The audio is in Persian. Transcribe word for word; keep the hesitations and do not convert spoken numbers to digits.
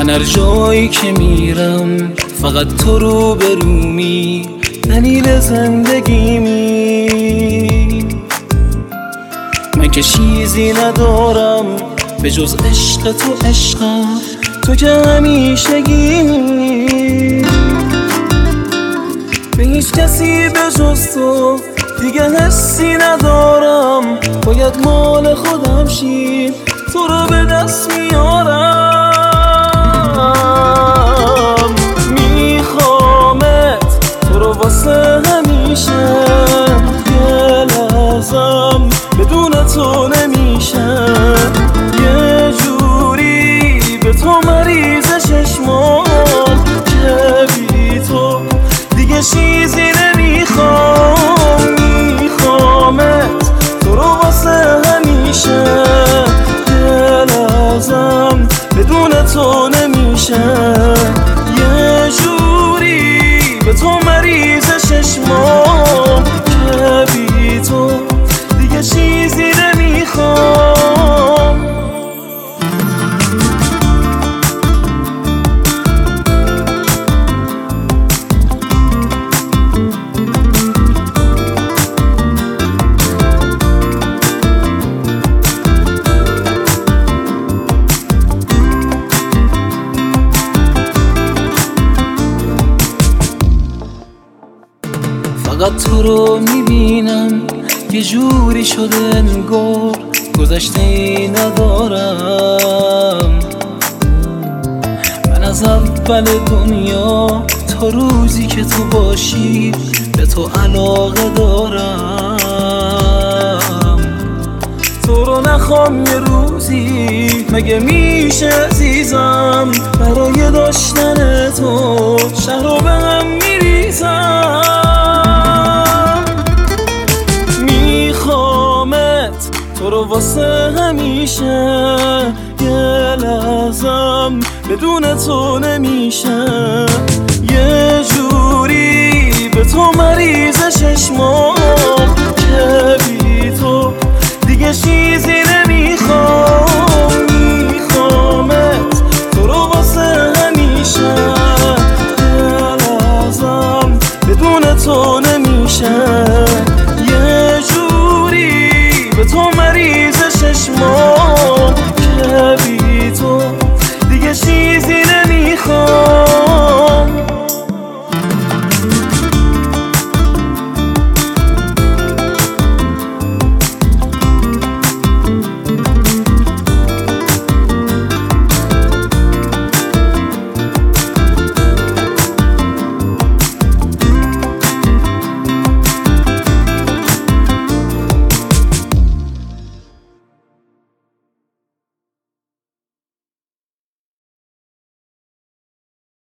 من هر جایی که میرم فقط تو رو برومی، دلیل زندگیمی. من که چیزی ندارم به جز عشق تو، عشقم تو که همیشگیمی. به هیچ کسی به جز تو دیگه حسی ندارم، باید مال خودم شی، تو رو به دست میارم. میخوامت تو رو واسه همیشه، یه لحظم بدون تو نمیشه. یه جوری به تو مریض چشمام که بی تو دیگه چیزی نمیخوام. میخوامت تو رو واسه همیشه، یه لحظم بدون تو نمیشه. یه جوری به تو مریض چشمام که بی تو دیگه چیزی نمیخوام. فقط تو رو میبینم یه جوری شده انگار گذشته ای ندارم. من از اول دنیا تا روزی که تو باشی به تو علاقه دارم. تو رو نخوام یه روزی مگه میشه عزیزم، برای داشتن تو شهر رو به هم میریزم. تو رو واسه همیشه، یه لحظم بدون تو نمیشه. یه جوری به تو مریض چشمام که بی تو دیگه چیزی نمیخوام. میخوامت تو رو واسه همیشه، یه لحظم بدون تو نمیشه. یه جوری به تو مریض چشمام